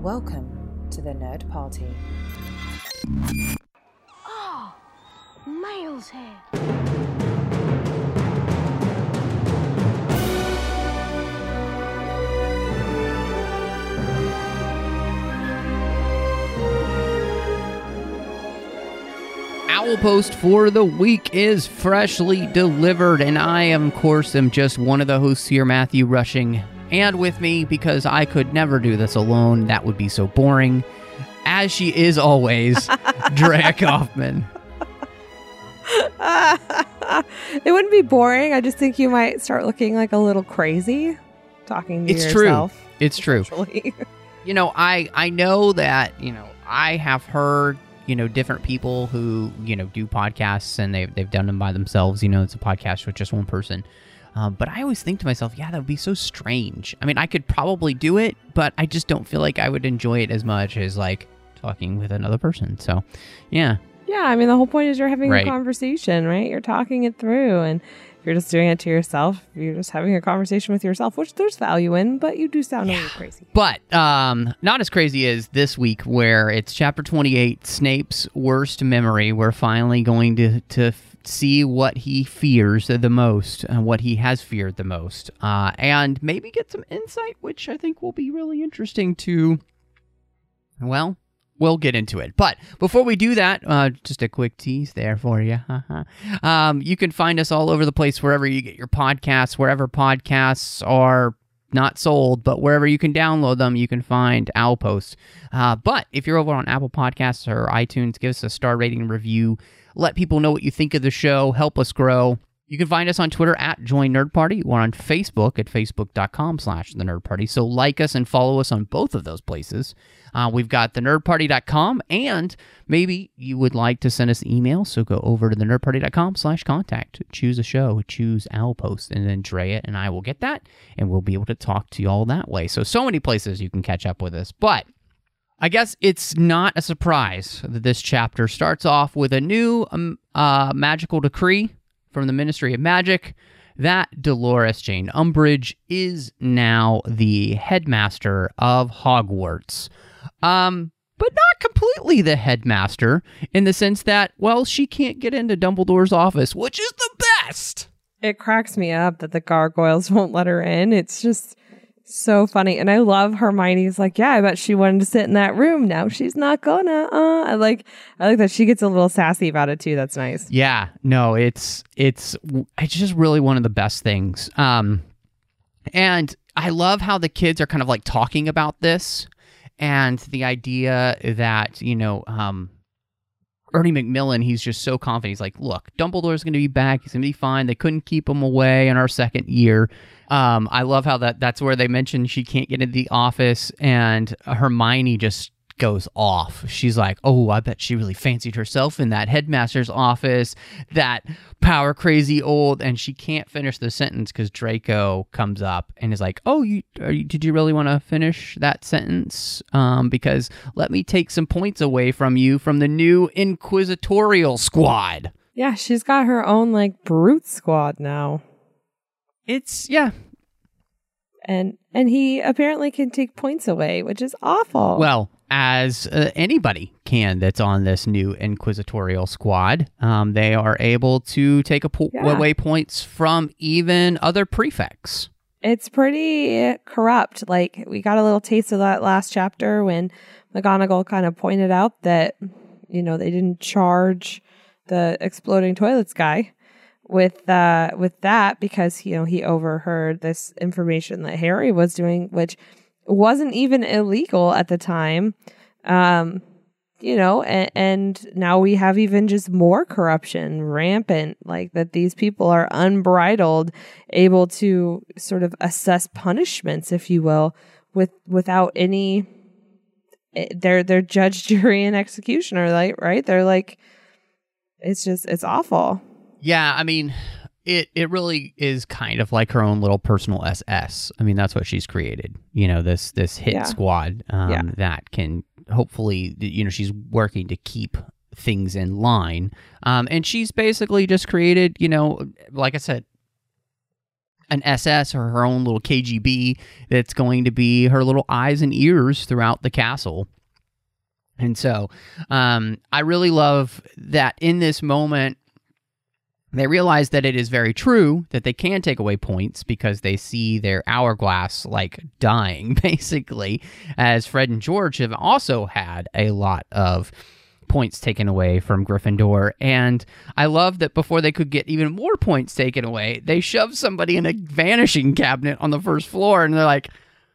Welcome to the Nerd Party. Oh, Miles here. Owl Post for the week is freshly delivered, and I, of course, am just one of the hosts here, Matthew Rushing. And with me, because I could never do this alone, that would be so boring, as she is always, Drea Kaufman. It wouldn't be boring. I just think you might start looking like a little crazy talking to yourself. It's true. You know, I know that, I have heard, different people who, do podcasts and they've done them by themselves. It's a podcast with just one person. But I always think to myself, yeah, that would be so strange. I mean, I could probably do it, but I just don't feel like I would enjoy it as much as, talking with another person. So, yeah. Yeah, I mean, the whole point is you're having Right. a conversation, right? You're talking it through, and if you're just doing it to yourself, you're just having a conversation with yourself, which there's value in, but you do sound a little crazy. But not as crazy as this week, where it's Chapter 28, Snape's Worst Memory. We're finally going to see what he fears the most and what he has feared the most, and maybe get some insight, which I think will be really interesting to, well, we'll get into it. But before we do that, just a quick tease there for you. You can find us all over the place, wherever you get your podcasts, wherever podcasts are not sold, but wherever you can download them, you can find Owl Post. But if you're over on Apple Podcasts or iTunes, give us a star rating and review. Let people know what you think of the show. Help us grow. You can find us on Twitter at Join Nerd Party. We're on Facebook at facebook.com/The Nerd Party. So like us and follow us on both of those places. We've got thenerdparty.com, and maybe you would like to send us an email. So go over to thenerdparty.com/contact. Choose a show, choose Owl Post, and then Drea and I will get that, and we'll be able to talk to you all that way. So many places you can catch up with us. But I guess it's not a surprise that this chapter starts off with a new magical decree from the Ministry of Magic that Dolores Jane Umbridge is now the headmaster of Hogwarts. But not completely the headmaster, in the sense that, well, she can't get into Dumbledore's office, which is the best! It cracks me up that the gargoyles won't let her in. It's just so funny. And I love Hermione's like, yeah, I bet she wanted to sit in that room. Now she's not gonna. I like that she gets a little sassy about it too. That's nice. Yeah, no, it's just really one of the best things. And I love how the kids are kind of talking about this, and the idea that, Ernie Macmillan, he's just so confident. He's like, look, Dumbledore's going to be back. He's going to be fine. They couldn't keep him away in our second year. I love how that's where they mentioned she can't get into the office, and Hermione just goes off. She's like, oh, I bet she really fancied herself in that headmaster's office, that power crazy old, and she can't finish the sentence because Draco comes up and is like, oh, did you really want to finish that sentence? Because let me take some points away from you from the new Inquisitorial Squad. Yeah, she's got her own brute squad now. Yeah. And he apparently can take points away, which is awful. Well, as anybody can that's on this new Inquisitorial Squad, they are able to take away points from even other prefects. It's pretty corrupt. We got a little taste of that last chapter when McGonagall kind of pointed out that, they didn't charge the exploding toilets guy with that because he overheard this information that Harry was doing, which wasn't even illegal at the time, and now we have even just more corruption rampant, that these people are unbridled, able to sort of assess punishments, if you will, without any. They're judge, jury, and executioner, right? They're it's awful. Yeah, I mean, it really is kind of like her own little personal SS. I mean, that's what she's created. This hit squad that can hopefully, she's working to keep things in line. And she's basically just created, like I said, an SS or her own little KGB that's going to be her little eyes and ears throughout the castle. And so I really love that in this moment, they realize that it is very true that they can take away points because they see their hourglass like dying, basically, as Fred and George have also had a lot of points taken away from Gryffindor. And I love that before they could get even more points taken away, they shoved somebody in a vanishing cabinet on the first floor, and they're like,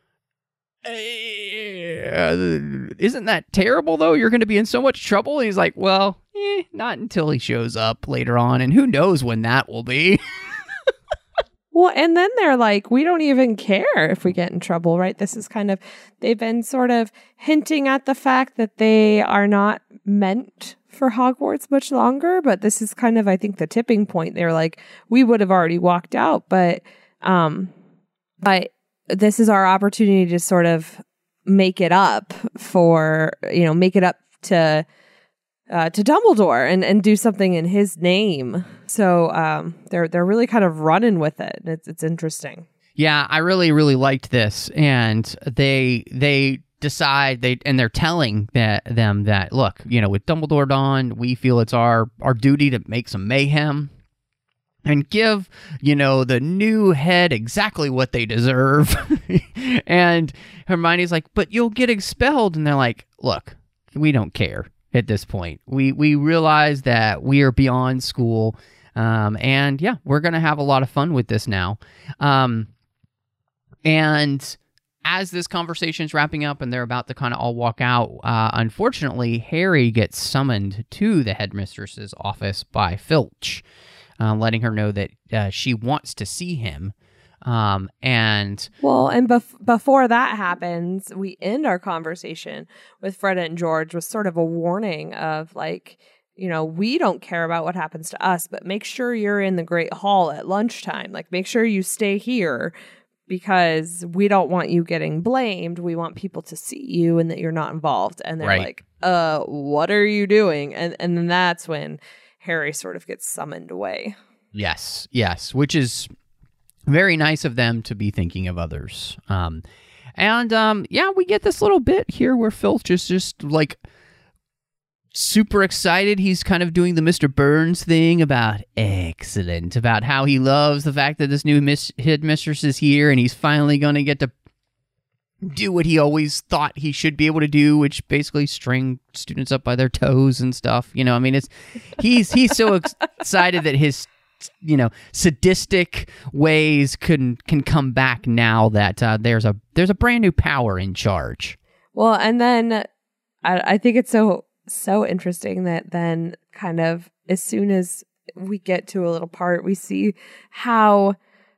isn't that terrible, though? You're going to be in so much trouble. And he's like, well, not until he shows up later on, and who knows when that will be. Well, and then they're like, we don't even care if we get in trouble, right? This is kind of, they've been sort of hinting at the fact that they are not meant for Hogwarts much longer, but this is kind of, I think, the tipping point. They're like, we would have already walked out, but this is our opportunity to sort of make it up to Dumbledore and do something in his name. So they're really kind of running with it. It's interesting. Yeah, I really, really liked this. And they decide, they're telling them that, look, with Dumbledore gone, we feel it's our duty to make some mayhem and give, the new head exactly what they deserve. And Hermione's like, but you'll get expelled. And they're like, look, we don't care at this point. We realize that we are beyond school. And yeah, we're going to have a lot of fun with this now. And as this conversation's wrapping up and they're about to kind of all walk out, unfortunately, Harry gets summoned to the headmistress's office by Filch, letting her know that she wants to see him. Before that happens, we end our conversation with Fred and George with sort of a warning of like, we don't care about what happens to us, but make sure you're in the Great Hall at lunchtime. Like, make sure you stay here because we don't want you getting blamed. We want people to see you and that you're not involved. And they're like, what are you doing? And then that's when Harry sort of gets summoned away. Yes, which is very nice of them to be thinking of others. We get this little bit here where Filch is just like super excited. He's kind of doing the Mr. Burns thing about how he loves the fact that this new headmistress is here and he's finally going to get to do what he always thought he should be able to do, which basically string students up by their toes and stuff. He's so excited that his sadistic ways can come back now that there's a brand new power in charge. Well, and then I think it's so interesting that then kind of as soon as we get to a little part, we see how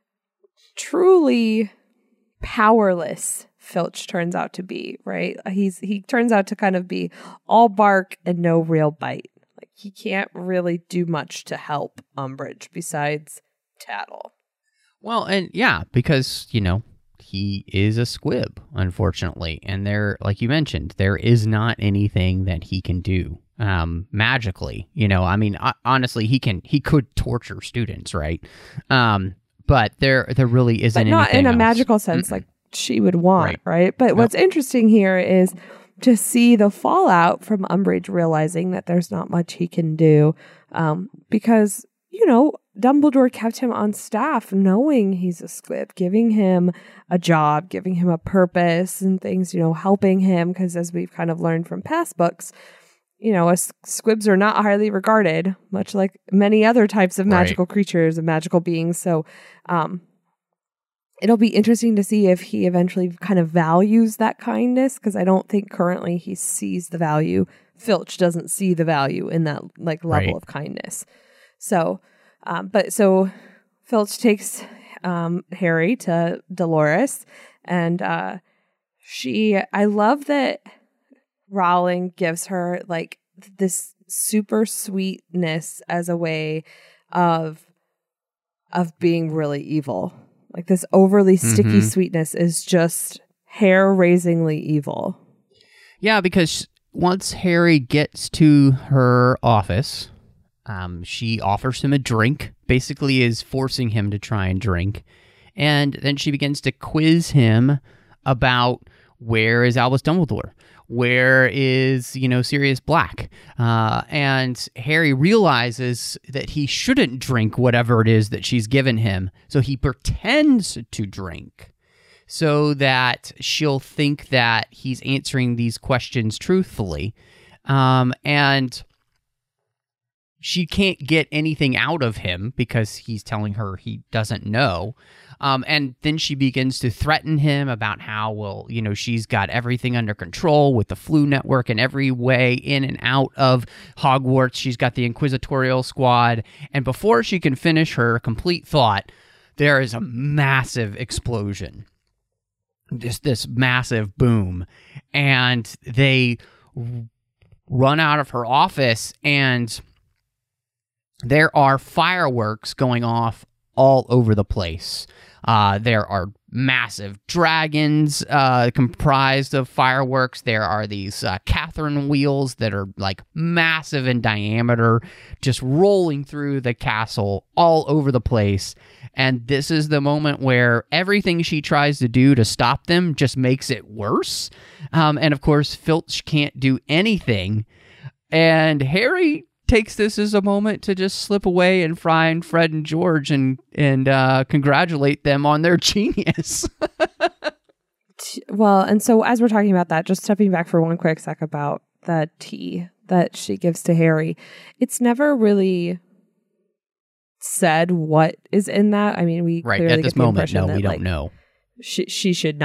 truly powerless Filch turns out to be, right? He turns out to kind of be all bark and no real bite. Like, he can't really do much to help Umbridge besides tattle. Well, and yeah, because, he is a squib, unfortunately. And there, like you mentioned, there is not anything that he can do magically. Honestly, he could torture students, right? But there really isn't anything not in a else. Magical sense like she would want, right? But what's interesting here is to see the fallout from Umbridge realizing that there's not much he can do because, Dumbledore kept him on staff knowing he's a squib, giving him a job, giving him a purpose and things, helping him because as we've kind of learned from past books, squibs are not highly regarded, much like many other types of magical creatures and magical beings. So it'll be interesting to see if he eventually kind of values that kindness because I don't think currently he sees the value. Filch doesn't see the value in that level of kindness. So, so Filch takes Harry to Dolores and I love that Rowling gives her this super sweetness as a way of being really evil. Like this overly sticky sweetness is just hair-raisingly evil. Yeah, because once Harry gets to her office, she offers him a drink, basically is forcing him to try and drink. And then she begins to quiz him about where is Albus Dumbledore? Where is, Sirius Black? And Harry realizes that he shouldn't drink whatever it is that she's given him. So he pretends to drink so that she'll think that he's answering these questions truthfully. And she can't get anything out of him because he's telling her he doesn't know. And then she begins to threaten him about how, she's got everything under control with the Floo network and every way in and out of Hogwarts. She's got the Inquisitorial Squad. And before she can finish her complete thought, there is a massive explosion. This massive boom. And they run out of her office, and there are fireworks going off all over the place. There are massive dragons comprised of fireworks. There are these Catherine wheels that are like massive in diameter, just rolling through the castle all over the place. And this is the moment where everything she tries to do to stop them just makes it worse. And of course, Filch can't do anything. And Harry takes this as a moment to just slip away and find Fred and George and congratulate them on their genius. Well, and so as we're talking about that, just stepping back for one quick sec about the tea that she gives to Harry, it's never really said what is in that. I mean, we clearly at this get the moment, impression no, that, we don't know. He should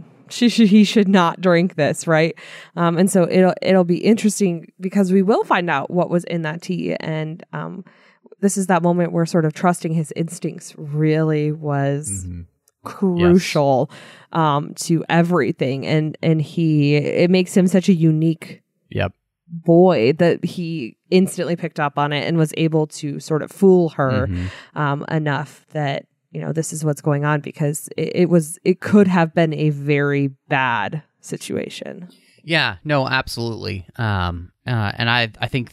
not drink this, right? And so it'll be interesting because we will find out what was in that tea, and this is that moment where sort of trusting his instincts really was crucial to everything, and it makes him such a unique boy that he instantly picked up on it and was able to sort of fool her enough that this is what's going on, because it could have been a very bad situation. Yeah, no, absolutely. And I think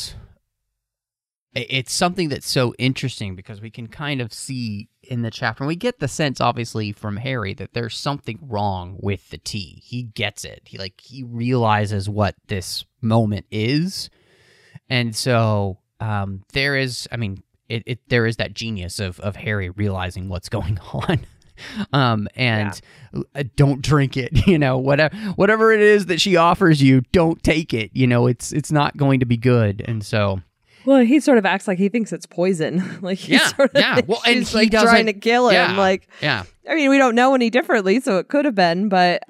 it's something that's so interesting because we can kind of see in the chapter, and we get the sense obviously from Harry that there's something wrong with the tea. He gets it. He realizes what this moment is. And so there is that genius of Harry realizing what's going on. Don't drink it, whatever it is that she offers you, don't take it. It's not going to be good. And so, well, he sort of acts like he thinks it's poison. Well, and she's he trying to kill him. I mean, we don't know any differently, so it could have been, but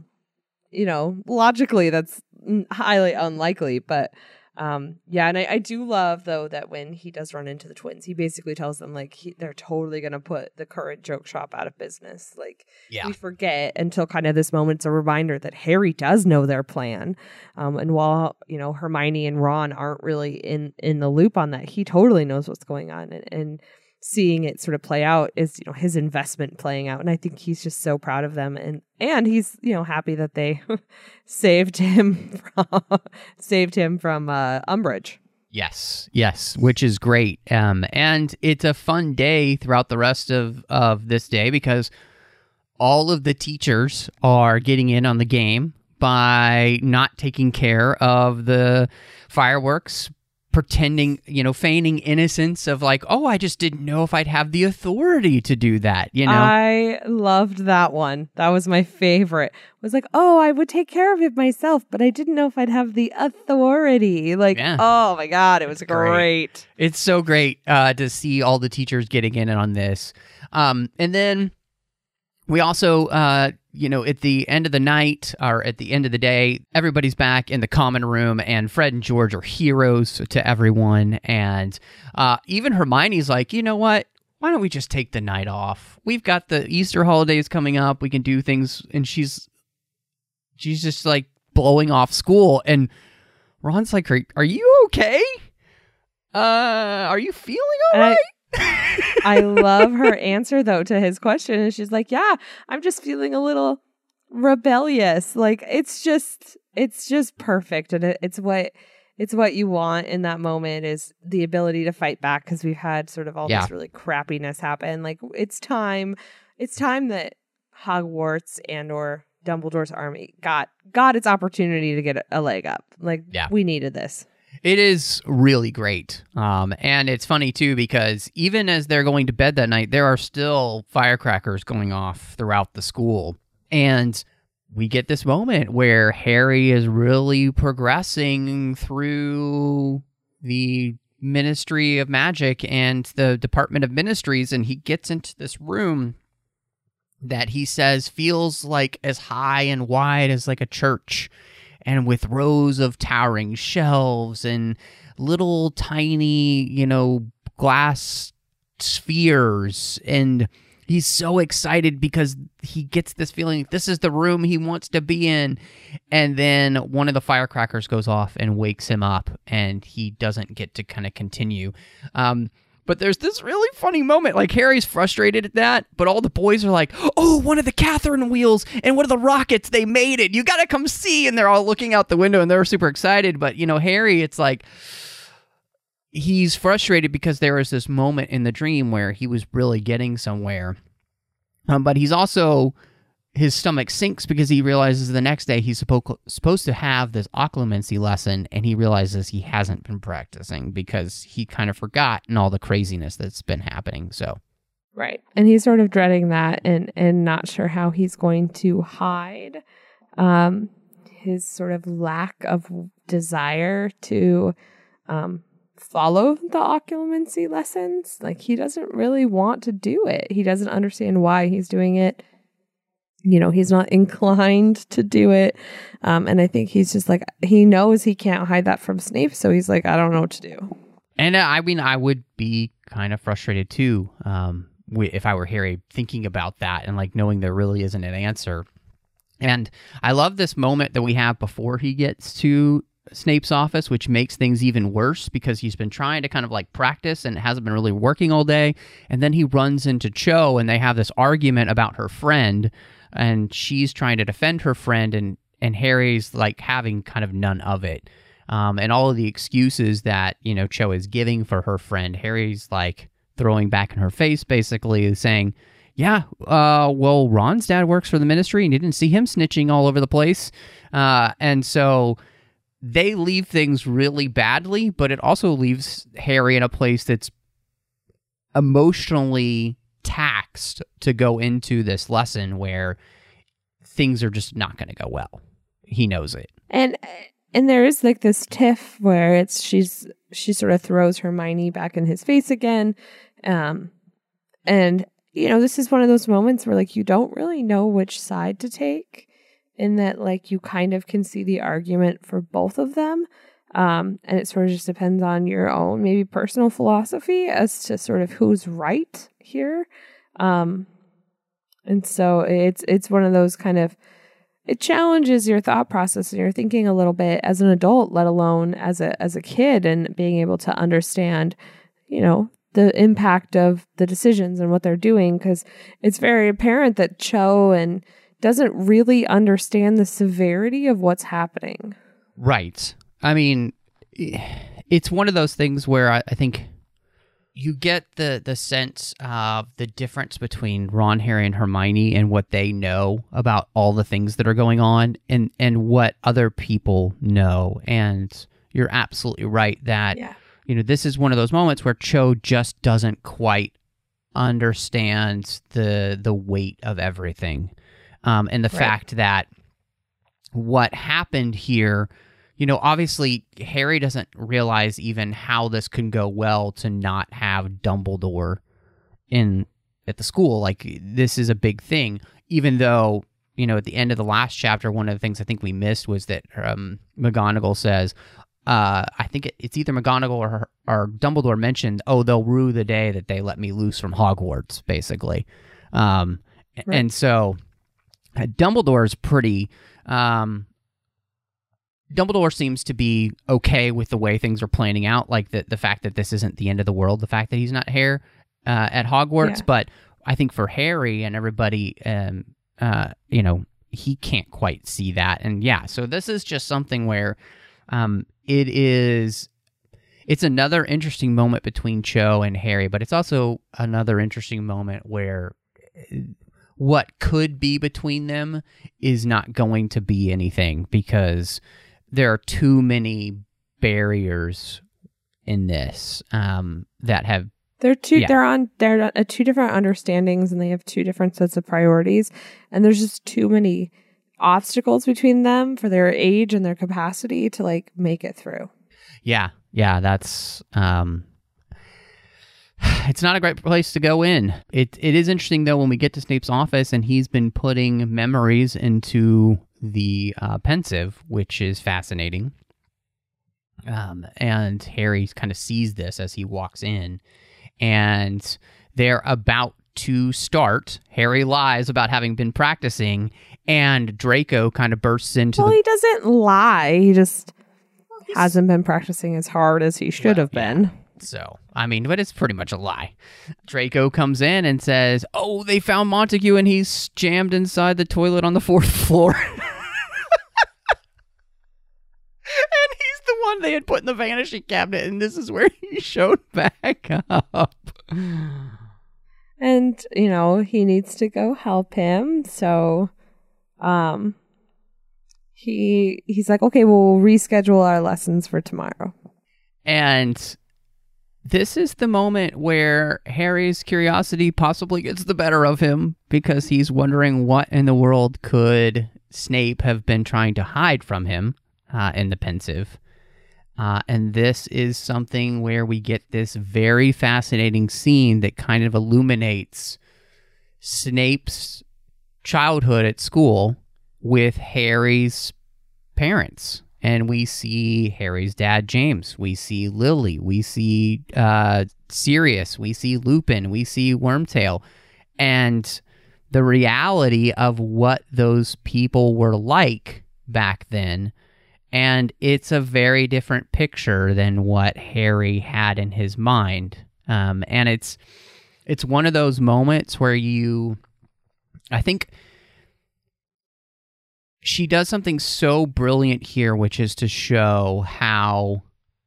logically that's highly unlikely. But and I do love though that when he does run into the twins, he basically tells them they're totally going to put the current joke shop out of business. We forget until kind of this moment's a reminder that Harry does know their plan. And while, Hermione and Ron aren't really in the loop on that, he totally knows what's going on, and seeing it sort of play out is, his investment playing out. And I think he's just so proud of them. And he's, happy that they saved him from Umbridge. Yes, which is great. And it's a fun day throughout the rest of this day because all of the teachers are getting in on the game by not taking care of the fireworks, pretending, feigning innocence of I just didn't know if I'd have the authority to do that, I loved that one. That was my favorite. It was I would take care of it myself, but I didn't know if I'd have the authority. Oh my God, it was great. It's so great to see all the teachers getting in on this. And then we also, at the end of the night or at the end of the day, everybody's back in the common room, and Fred and George are heroes to everyone. And even Hermione's like, you know what? Why don't we just take the night off? We've got the Easter holidays coming up. We can do things. And she's just blowing off school. And Ron's like, are you okay? Are you feeling all right? I love her answer though to his question, and she's like, yeah, I'm just feeling a little rebellious. It's just perfect, and it's what you want in that moment is the ability to fight back, because we've had sort of all this really crappiness happen. It's time it's time that Hogwarts and or Dumbledore's army got its opportunity to get a leg up. Like, we needed this. It is really great. And it's funny, too, because even as they're going to bed that night, there are still firecrackers going off throughout the school. And we get this moment where Harry is really progressing through the Ministry of Magic and the Department of Ministries, and he gets into this room that he says feels like as high and wide as like a church, and with rows of towering shelves and little tiny, glass spheres. And he's so excited because he gets this feeling this is the room he wants to be in. And then one of the firecrackers goes off and wakes him up, and he doesn't get to kind of continue. But there's this really funny moment. Like, Harry's frustrated at that, but all the boys are like, oh, one of the Catherine wheels and one of the rockets, they made it. You got to come see. And they're all looking out the window, and they're super excited. But, Harry, it's like he's frustrated because there was this moment in the dream where he was really getting somewhere. But he's also, his stomach sinks because he realizes the next day he's supposed to have this occlumency lesson, and he realizes he hasn't been practicing because he kind of forgotten all the craziness that's been happening. So, right, and he's sort of dreading that, and not sure how he's going to hide his sort of lack of desire to follow the occlumency lessons. Like, he doesn't really want to do it. He doesn't understand why he's doing it. He's not inclined to do it. And I think he's just like, he knows he can't hide that from Snape. So he's like, I don't know what to do. And I would be kind of frustrated too, if I were Harry, thinking about that and like knowing there really isn't an answer. And I love this moment that we have before he gets to Snape's office, which makes things even worse because he's been trying to kind of like practice and it hasn't been really working all day. And then he runs into Cho, and they have this argument about her friend, and she's trying to defend her friend, and Harry's like having kind of none of it. And all of the excuses that, Cho is giving for her friend, Harry's like throwing back in her face, basically saying, well, Ron's dad works for the Ministry, and you didn't see him snitching all over the place. And so they leave things really badly, but it also leaves Harry in a place that's emotionally taxed to go into this lesson where things are just not going to go well. He knows it. And there is like this tiff where she sort of throws Hermione back in his face again. And this is one of those moments where like you don't really know which side to take, in that like you kind of can see the argument for both of them. And it sort of just depends on your own maybe personal philosophy as to sort of who's right here. And so it's one of those kind of, it challenges your thought process and your thinking a little bit as an adult, let alone as a kid, and being able to understand, the impact of the decisions and what they're doing. Because it's very apparent that Cho doesn't really understand the severity of what's happening. Right. I mean, it's one of those things where I think you get the sense of the difference between Ron, Harry, and Hermione and what they know about all the things that are going on and what other people know. And you're absolutely right that, this is one of those moments where Cho just doesn't quite understand the weight of everything. And the fact that what happened here, obviously Harry doesn't realize even how this can go well to not have Dumbledore at the school. Like, this is a big thing, even though, at the end of the last chapter, one of the things I think we missed was that McGonagall says, I think it's either McGonagall or Dumbledore mentioned, they'll rue the day that they let me loose from Hogwarts, basically. And so Dumbledore's pretty... Dumbledore seems to be okay with the way things are planning out, like the fact that this isn't the end of the world, the fact that he's not here at Hogwarts. Yeah. But I think for Harry and everybody, he can't quite see that. And so this is just something where it's another interesting moment between Cho and Harry, but it's also another interesting moment where what could be between them is not going to be anything, because there are too many barriers in this that have they're on two different understandings, and they have two different sets of priorities, and there's just too many obstacles between them for their age and their capacity to like make it through. Yeah, that's it's not a great place to go in. It is interesting though when we get to Snape's office and he's been putting memories into the pensive, which is fascinating. And Harry kind of sees this as he walks in, and they're about to start. Harry lies about having been practicing, and Draco kind of bursts into he doesn't lie. He just hasn't been practicing as hard as he should have been. Yeah. So, I mean, but it's pretty much a lie. Draco comes in and says, "Oh, they found Montague and he's jammed inside the toilet on the 4th floor." And he's the one they had put in the vanishing cabinet, and this is where he showed back up. And, you know, he needs to go help him. So, he's like, okay, we'll reschedule our lessons for tomorrow. And this is the moment where Harry's curiosity possibly gets the better of him, because he's wondering what in the world could Snape have been trying to hide from him in the pensive. And this is something where we get this very fascinating scene that kind of illuminates Snape's childhood at school with Harry's parents. And we see Harry's dad, James. We see Lily. We see Sirius. We see Lupin. We see Wormtail. And the reality of what those people were like back then. And it's a very different picture than what Harry had in his mind. And it's one of those moments where I think she does something so brilliant here, which is to show how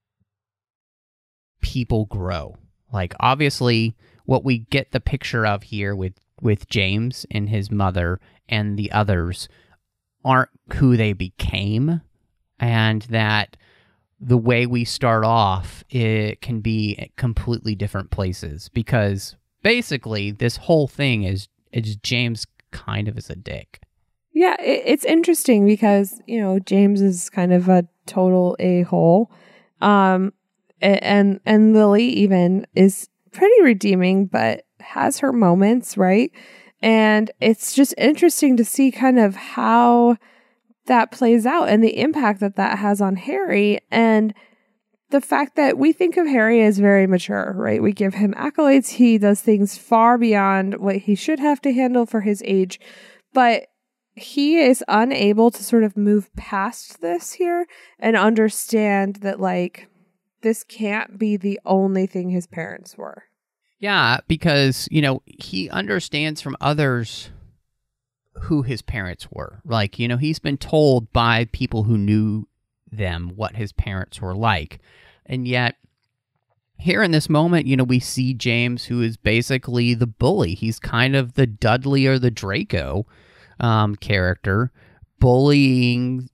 people grow. Like, obviously, what we get the picture of here with James and his mother and the others aren't who they became. And that the way we start off, it can be at completely different places, because basically this whole thing is James kind of is a dick. Yeah, it's interesting because, you know, James is kind of a total a-hole. And Lily even is pretty redeeming, but has her moments, right? And it's just interesting to see kind of how that plays out and the impact that has on Harry, and the fact that we think of Harry as very mature, right? We give him accolades. He does things far beyond what he should have to handle for his age, but he is unable to sort of move past this here and understand that, like, this can't be the only thing his parents were. Yeah, because, you know, he understands from others who his parents were. Like, you know, he's been told by people who knew them what his parents were like. And yet, here in this moment, you know, we see James, who is basically the bully. He's kind of the Dudley or the Draco character, bullying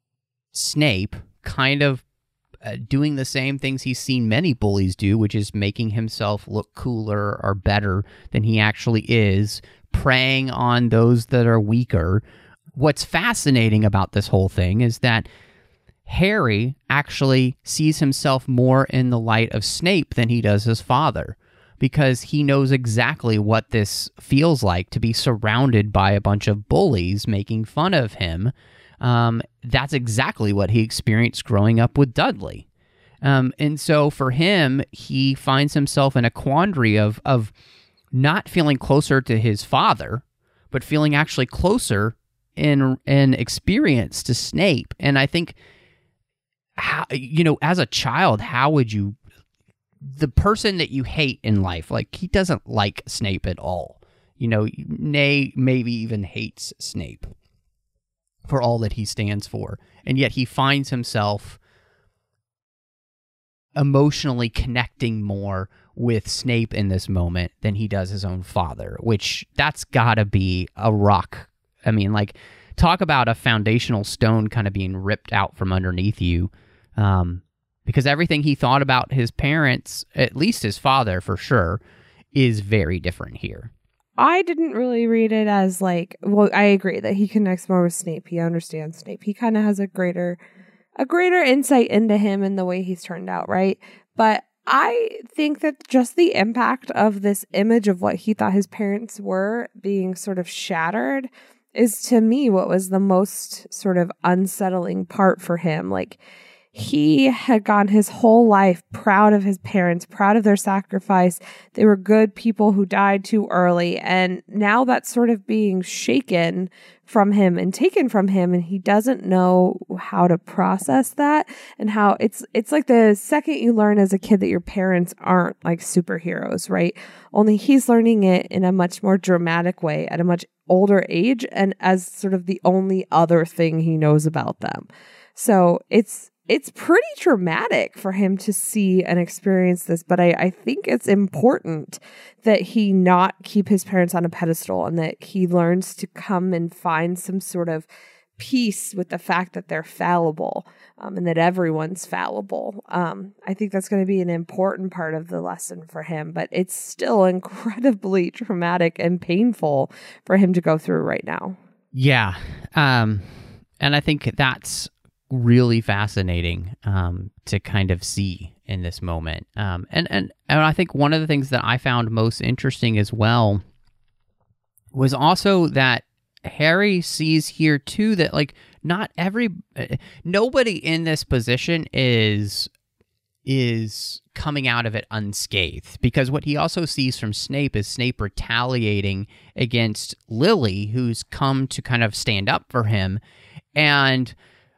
Snape, kind of doing the same things he's seen many bullies do, which is making himself look cooler or better than he actually is, preying on those that are weaker. What's fascinating about this whole thing is that Harry actually sees himself more in the light of Snape than he does his father, because he knows exactly what this feels like to be surrounded by a bunch of bullies making fun of him. That's exactly what he experienced growing up with Dudley. And so for him, he finds himself in a quandary of not feeling closer to his father, but feeling actually closer in experience to Snape. And I think, how, you know, as a child, how would you, the person that you hate in life, like, he doesn't like Snape at all, you know, maybe even hates Snape for all that he stands for. And yet he finds himself emotionally connecting more with Snape in this moment than he does his own father, which that's gotta be a rock. I mean, like, talk about a foundational stone kind of being ripped out from underneath you. Because everything he thought about his parents, at least his father for sure, is very different here. I didn't really read it as like, well, I agree that he connects more with Snape. He understands Snape. He kind of has a greater insight into him and the way he's turned out, right? But I think that just the impact of this image of what he thought his parents were being sort of shattered is, to me, what was the most sort of unsettling part for him. Like, he had gone his whole life proud of his parents, proud of their sacrifice. They were good people who died too early. And now that's sort of being shaken from him and taken from him. And he doesn't know how to process that, and how it's like the second you learn as a kid that your parents aren't like superheroes, right? Only he's learning it in a much more dramatic way at a much older age and as sort of the only other thing he knows about them. So it's pretty traumatic for him to see and experience this, but I think it's important that he not keep his parents on a pedestal, and that he learns to come and find some sort of peace with the fact that they're fallible, and that everyone's fallible. I think that's going to be an important part of the lesson for him, but it's still incredibly traumatic and painful for him to go through right now. Yeah. And I think that's really fascinating to kind of see in this moment. And I think one of the things that I found most interesting as well was also that Harry sees here too that, like, nobody in this position is coming out of it unscathed, because what he also sees from Snape is Snape retaliating against Lily, who's come to kind of stand up for him, and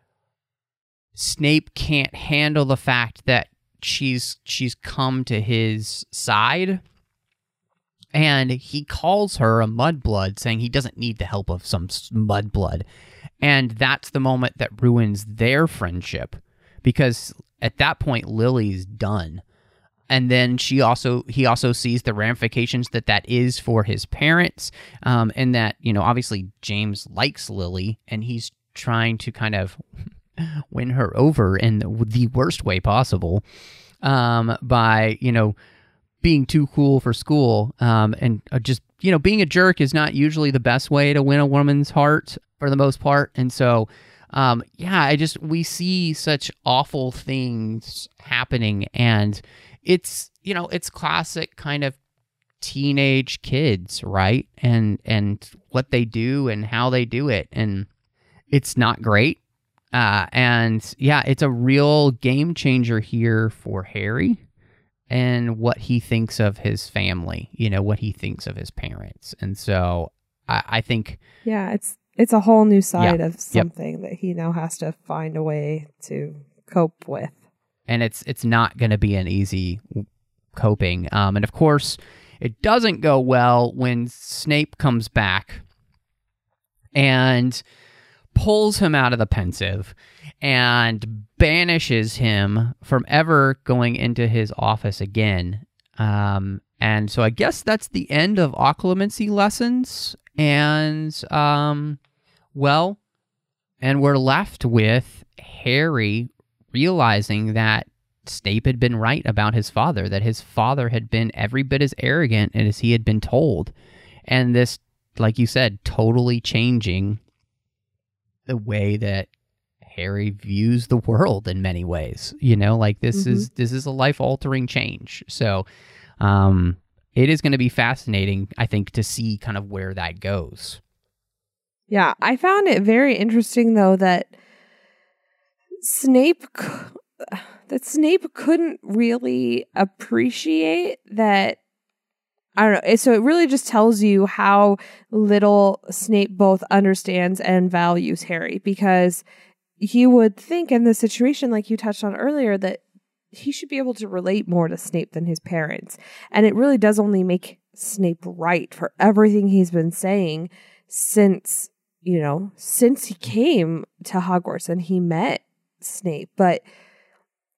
Snape can't handle the fact that she's come to his side, and he calls her a mudblood, saying he doesn't need the help of some mudblood. And that's the moment that ruins their friendship, because at that point Lily's done. And then he also sees the ramifications that is for his parents, and that, you know, obviously James likes Lily, and he's trying to kind of win her over in the worst way possible, by, you know, being too cool for school, and just, you know, being a jerk is not usually the best way to win a woman's heart for the most part. And so, we see such awful things happening, and it's, you know, it's classic kind of teenage kids, right? And what they do and how they do it, and it's not great. It's a real game changer here for Harry and what he thinks of his family, you know, what he thinks of his parents. And so I think... Yeah, it's a whole new side of something that he now has to find a way to cope with. And it's not going to be an easy coping. And of course, it doesn't go well when Snape comes back and pulls him out of the pensive and banishes him from ever going into his office again. And so I guess that's the end of occlumency lessons. And, and we're left with Harry realizing that Snape had been right about his father, that his father had been every bit as arrogant as he had been told. And this, like you said, totally changing the way that Harry views the world in many ways. You know, like this is a life-altering change. So it is going to be fascinating, I think, to see kind of where that goes. Yeah, I found it very interesting, though, that Snape couldn't really appreciate that. I don't know. So it really just tells you how little Snape both understands and values Harry, because you would think in this situation, like you touched on earlier, that he should be able to relate more to Snape than his parents. And it really does only make Snape right for everything he's been saying since he came to Hogwarts and he met Snape. But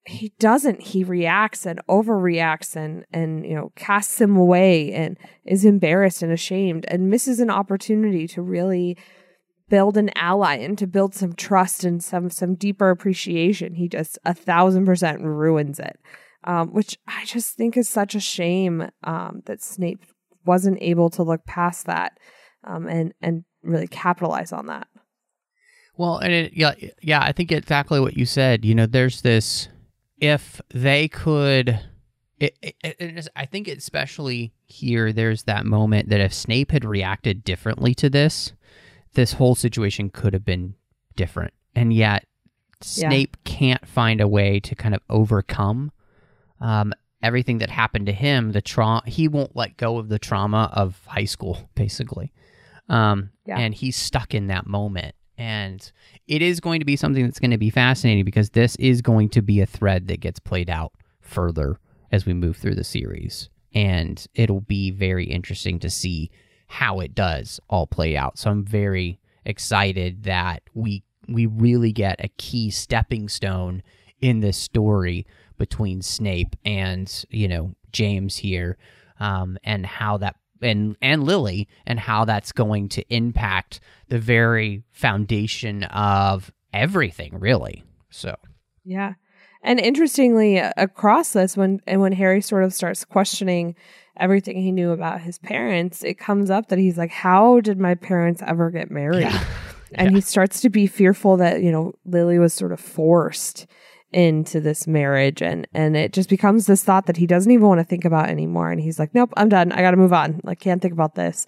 he doesn't. He reacts and overreacts and casts him away and is embarrassed and ashamed and misses an opportunity to really build an ally and to build some trust and some deeper appreciation. He just 1,000% ruins it, which I just think is such a shame that Snape wasn't able to look past that and really capitalize on that. Well, and I think exactly what you said. There's this, if they could, I think especially here, there's that moment that if Snape had reacted differently to this whole situation could have been different. And yet Snape can't find a way to kind of overcome everything that happened to him. He won't let go of the trauma of high school, basically. And he's stuck in that moment. And it is going to be something that's going to be fascinating because this is going to be a thread that gets played out further as we move through the series. And it'll be very interesting to see how it does all play out. So I'm very excited that we really get a key stepping stone in this story between Snape and, James here, and how that and Lily, and how that's going to impact the very foundation of everything, really. So yeah. And interestingly, across this, when Harry sort of starts questioning everything he knew about his parents, it comes up that he's like, how did my parents ever get married? Yeah. And he starts to be fearful that, Lily was sort of forced into this marriage, and it just becomes this thought that he doesn't even want to think about anymore. And he's like, nope, I'm done. I got to move on. Like, can't think about this.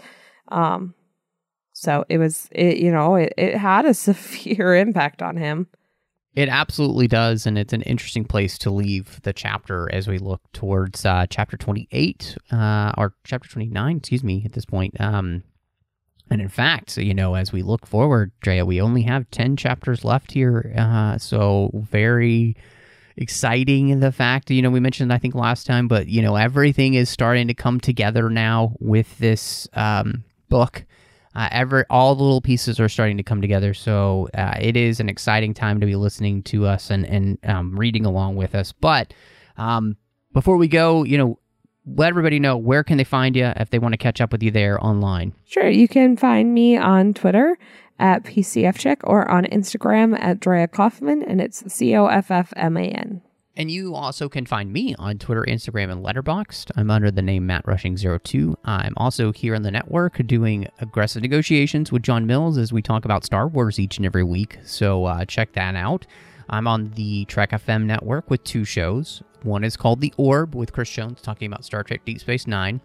So it had a severe impact on him. It absolutely does, and it's an interesting place to leave the chapter as we look towards chapter 28, or chapter 29, excuse me, at this point. And in fact, as we look forward, Drea, we only have 10 chapters left here, so very exciting, the fact, we mentioned, I think, last time, but, everything is starting to come together now with this book. All the little pieces are starting to come together, so it is an exciting time to be listening to us and reading along with us. But before we go, let everybody know, where can they find you if they want to catch up with you there online? Sure. You can find me on Twitter at PCFChick or on Instagram at Drea Kaufman, and it's COFFMAN. And you also can find me on Twitter, Instagram, and Letterboxd. I'm under the name MattRushing02. I'm also here on the network doing Aggressive Negotiations with John Mills as we talk about Star Wars each and every week, so check that out. I'm on the Trek FM network with 2 shows. One is called The Orb with Chris Jones talking about Star Trek Deep Space Nine.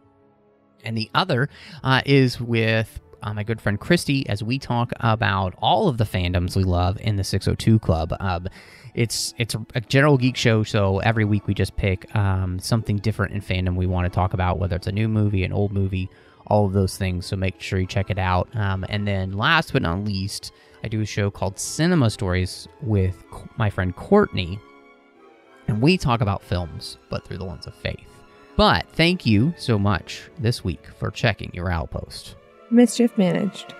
And the other is with my good friend Christy as we talk about all of the fandoms we love in the 602 Club. It's a general geek show, so every week we just pick something different in fandom we want to talk about, whether it's a new movie, an old movie, all of those things, so make sure you check it out. And then last but not least, I do a show called Cinema Stories with my friend Courtney, and we talk about films, but through the lens of faith. But thank you so much this week for checking your Outpost. Mischief managed.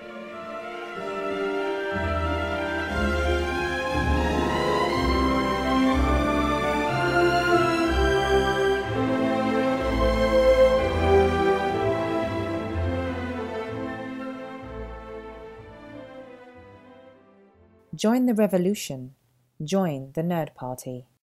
Join the revolution. Join the Nerd Party.